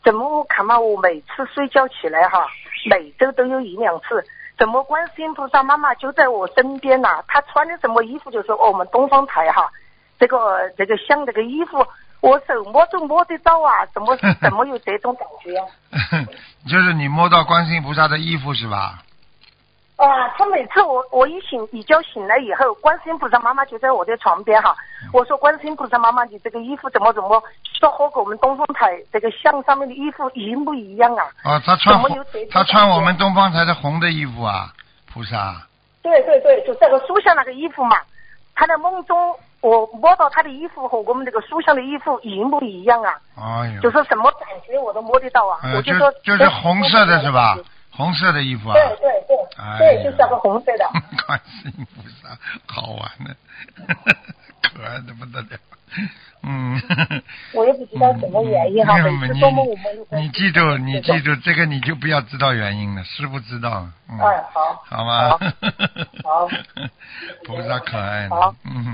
怎么我看嘛，我每次睡觉起来哈，每周都有一两次，怎么观世音菩萨妈妈就在我身边呐、她穿的什么衣服就是我们东方台哈，这个像这个衣服，我手摸都摸得到啊，怎么有这种感觉啊？ 就是你摸到观世音菩萨的衣服是吧？ 啊，他每次我一觉醒来以后，观世音菩萨妈妈就在我的床边哈。我说观世音菩萨妈妈，你这个衣服怎么说和我们东方台这个像上面的衣服一模一样啊？ 哦，他穿我们东方台的红的衣服啊，菩萨。 对，就这个书像那个衣服嘛。他在梦中我摸到他的衣服和我们这个书像的衣服一模一样啊。 哎呦。 就是什么感觉我都摸得到啊。我就说就是红色的是吧？红色的衣服啊。 对，就是那个红色的。 观世音菩萨，好玩的，可爱的不得了。 我也不知道什么原因哈，每次做梦我们你记住这个，你就不要知道原因了，师父知道。 好， 好吗？ 好， 菩萨可爱的。 好，